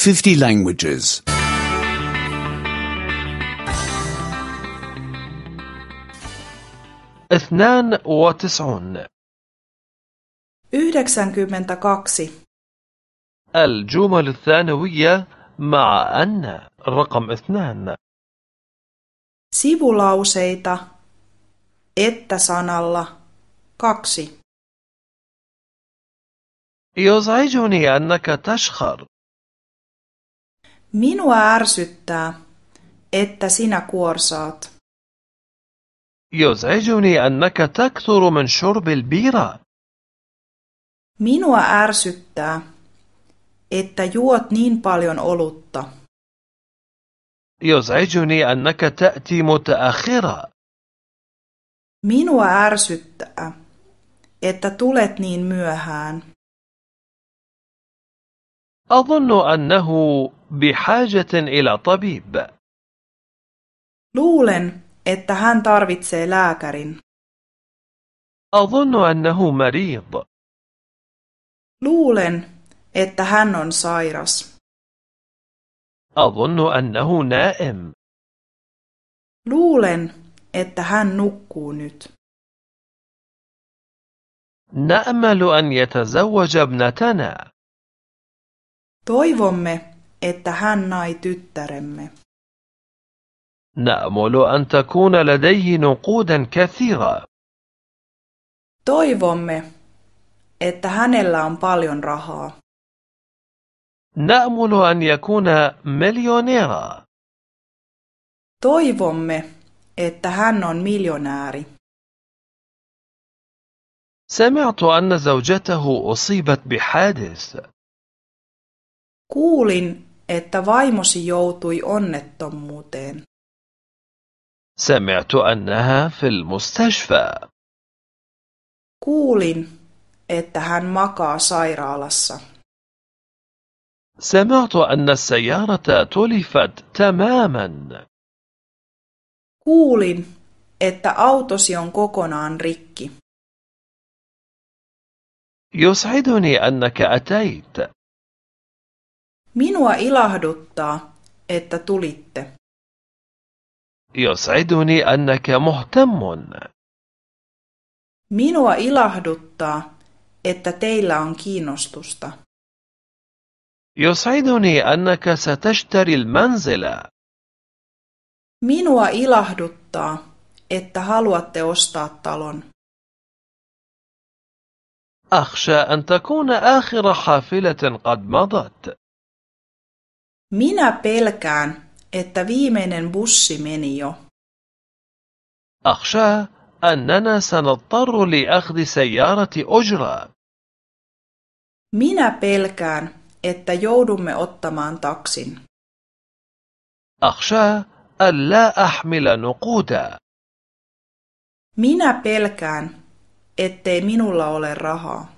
50 languages. 92. 92. الجمل الثانوية مع أن رقم 2. Sivulauseita että sanalla 2. يزعجني أنك تشخر. Minua ärsyttää, että sinä kuorsaat. يزعجني أنك تكثر من شرب البيرة. Minua ärsyttää, että juot niin paljon olutta. يزعجني أنك تأتي متأخرا. Minua ärsyttää, että tulet niin myöhään. أظن أنه بحاجة إلى طبيب. Luulen, että hän tarvitsee lääkärin. أظن أنه مريض. Luulen, että hän on sairas. أظن أنه نائم. Luulen, että hän nukkuu nyt. نأمل أن يتزوج ابنتنا. Toivomme, että hän nai tyttäremme. نأمل أن تكون لديه نقودا كثيرة. Toivomme, että hänellä on paljon rahaa. نأمل أن يكون مليونيرا. Toivomme, että hän on miljonääri. سمعت أن زوجته أصيبت بحادث. Kuulin, että vaimosi joutui onnettomuuteen. سمعت أنها في المستشفى. Kuulin, että hän makaa sairaalassa. سمعت أن السيارة تلفت تماما. Kuulin, että autosi on kokonaan rikki. يسعدني أنك أتيت. Minua ilahduttaa, että tulitte. يسعدني أنك مهتم. Minua ilahduttaa, että teillä on kiinnostusta. يسعدني أنك ستشتري المنزل. Minua ilahduttaa, että haluatte ostaa talon. أخشى أن تكون آخر حافلة قد مضت. Minä pelkään, että viimeinen bussi meni jo. أخشى أننا سنضطر لأخذ سيارة أجرة. Minä pelkään, että joudumme ottamaan taksin. أخشى أن لا أحمل نقودا. Minä pelkään, ettei minulla ole rahaa.